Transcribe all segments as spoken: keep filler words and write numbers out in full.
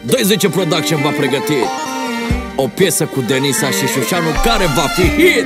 doisprezece Production v-a pregătit o piesă cu Denisa și Șușanu care va fi hit.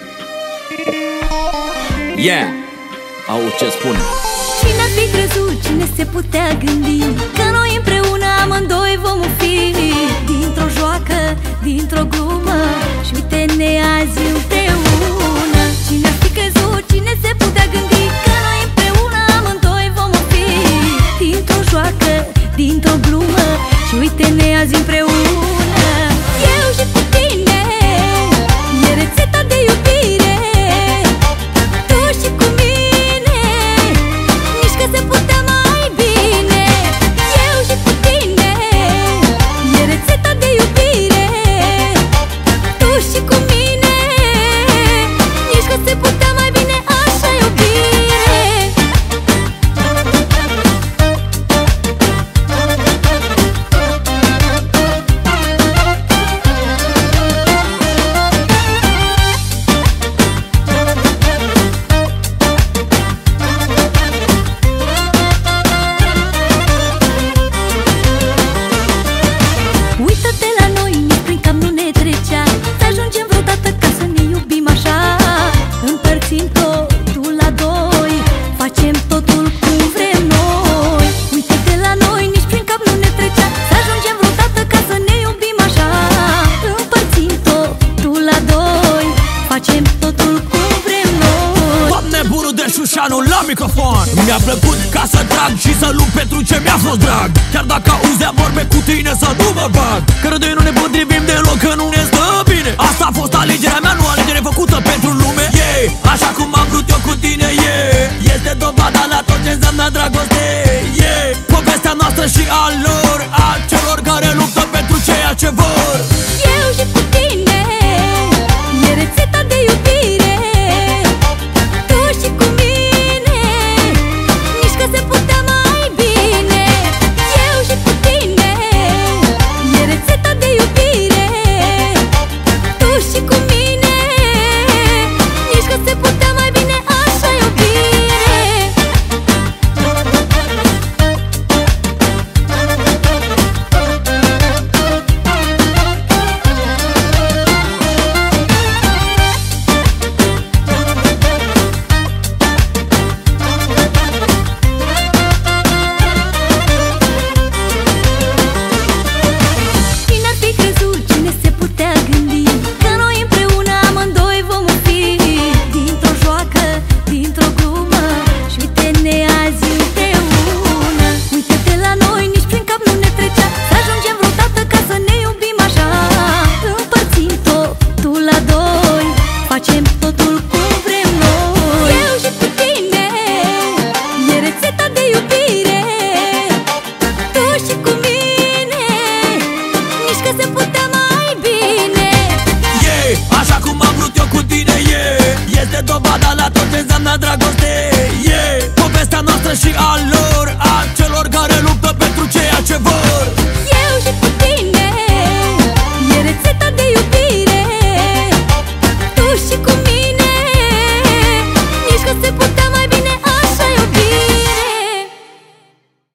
Yeah, auzi ce spune. Cine ar fi crezut, cine se putea gândi că noi împreună amândoi vom fi dintr-o joacă, dintr-o glumă și uite-ne azi împreună. Cine ar fi crezut, cine se putea gândi că noi împreună amândoi vom fi dintr-o joacă, dintr-o glumă și uite-ne azi împreună. Eu și cu tine e rețeta de iubire, tu și cu mine, nici că se putea mai bine. Eu și cu tine e rețeta de iubire, tu și cu mine, nici că se putea mai bine, așa iubire. Uită-te la noi, nici prin cap nu ne trecea să ajungem vreodată ca să ne iubim așa. Împărțim totul la doi, facem totul cum vrem noi. Uită-te la noi, nici prin cap nu ne trecea să ajungem vreodată ca să ne iubim așa. Împărțim totul la doi, facem totul cum vrem noi. Doamne, burul de Șușanu la microfon. Mi-a plăcut ca să trag și să lupt pentru ce mi-a fost drag. Chiar dacă auzea vorbe cu tine să nu mă bag, că de nu ne potrivim deloc, că nu ne stă bine. Asta a fost alegerea mea, nu alegere făcută pentru lume. Yeah, așa cum am vrut eu cu tine, yeah. Este dovada la tot ce înseamnă dragoste, yeah. Povestea noastră și a lor, a celor care luptă pentru ceea ce vor. Eu și cu tine e rețeta de iubire, tu și cu mine, nici că se putea mai bine. Eu și cu tine e rețeta de iubire, tu și cu mine, nici că se putea mai bine, așa iubire. Cine ar fi crezut, cine se putea gândi că noi împreună amândoi vom fi dintr-o joacă, dintr-o glumă și uite-ne azi împreună. Uită-te la noi, nici prin cap nu ne trecea să ajungem vreodată ca să ne iubim așa. Împărțim totul la doi, facem totul cum vrem noi. Eu și cu tine e rețeta de iubire, tu și cu mine, nici că se putea mai bine. Yeah, așa cum am vrut eu cu tine, yeah. Este dovada la tot ce înseamnă dragoste, yeah. Povestea noastră și a lor.